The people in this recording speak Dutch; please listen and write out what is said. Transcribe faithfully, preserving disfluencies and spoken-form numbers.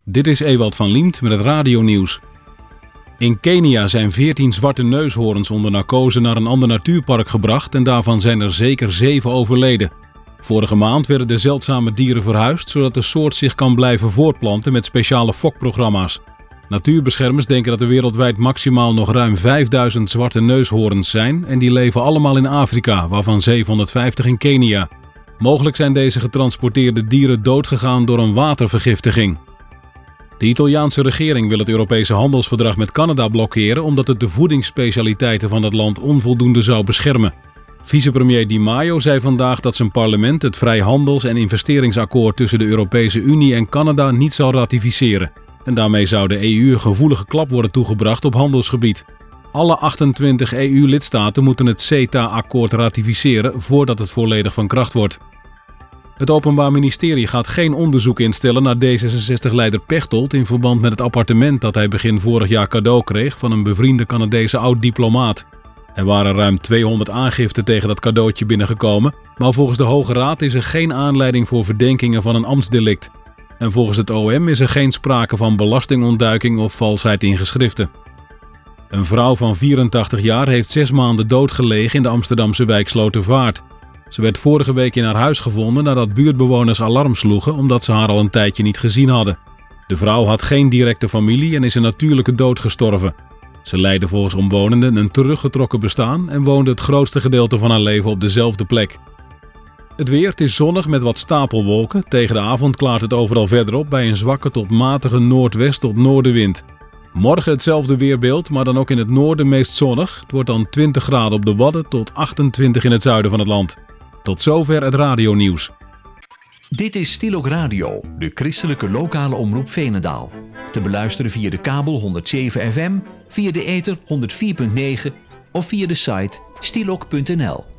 Dit is Ewald van Liemt met het radionieuws. In Kenia zijn veertien zwarte neushoorns onder narcose naar een ander natuurpark gebracht en daarvan zijn er zeker zeven overleden. Vorige maand werden de zeldzame dieren verhuisd zodat de soort zich kan blijven voortplanten met speciale fokprogramma's. Natuurbeschermers denken dat er wereldwijd maximaal nog ruim vijfduizend zwarte neushoorns zijn en die leven allemaal in Afrika, waarvan zevenhonderdvijftig in Kenia. Mogelijk zijn deze getransporteerde dieren doodgegaan door een watervergiftiging. De Italiaanse regering wil het Europese handelsverdrag met Canada blokkeren omdat het de voedingsspecialiteiten van het land onvoldoende zou beschermen. Vicepremier Di Maio zei vandaag dat zijn parlement het vrijhandels- en investeringsakkoord tussen de Europese Unie en Canada niet zal ratificeren. En daarmee zou de E U een gevoelige klap worden toegebracht op handelsgebied. Alle achtentwintig E U-lidstaten moeten het CETA-akkoord ratificeren voordat het volledig van kracht wordt. Het Openbaar Ministerie gaat geen onderzoek instellen naar D zesenzestig-leider Pechtold in verband met het appartement dat hij begin vorig jaar cadeau kreeg van een bevriende Canadese oud-diplomaat. Er waren ruim tweehonderd aangiften tegen dat cadeautje binnengekomen, maar volgens de Hoge Raad is er geen aanleiding voor verdenkingen van een ambtsdelict. En volgens het O M is er geen sprake van belastingontduiking of valsheid in geschriften. Een vrouw van vierentachtig jaar heeft zes maanden doodgelegen in de Amsterdamse wijk Slotervaart. Ze werd vorige week in haar huis gevonden nadat buurtbewoners alarm sloegen omdat ze haar al een tijdje niet gezien hadden. De vrouw had geen directe familie en is een natuurlijke dood gestorven. Ze leidde volgens omwonenden een teruggetrokken bestaan en woonde het grootste gedeelte van haar leven op dezelfde plek. Het weer, het is zonnig met wat stapelwolken. Tegen de avond klaart het overal verder op bij een zwakke tot matige noordwest tot noordenwind. Morgen hetzelfde weerbeeld, maar dan ook in het noorden meest zonnig. Het wordt dan twintig graden op de Wadden tot achtentwintig in het zuiden van het land. Tot zover het radionieuws. Dit is Stiel Ook Radio, de christelijke lokale omroep Veenendaal. Te beluisteren via de kabel honderd zeven F M, via de ether honderd vier komma negen of via de site stielok punt n l.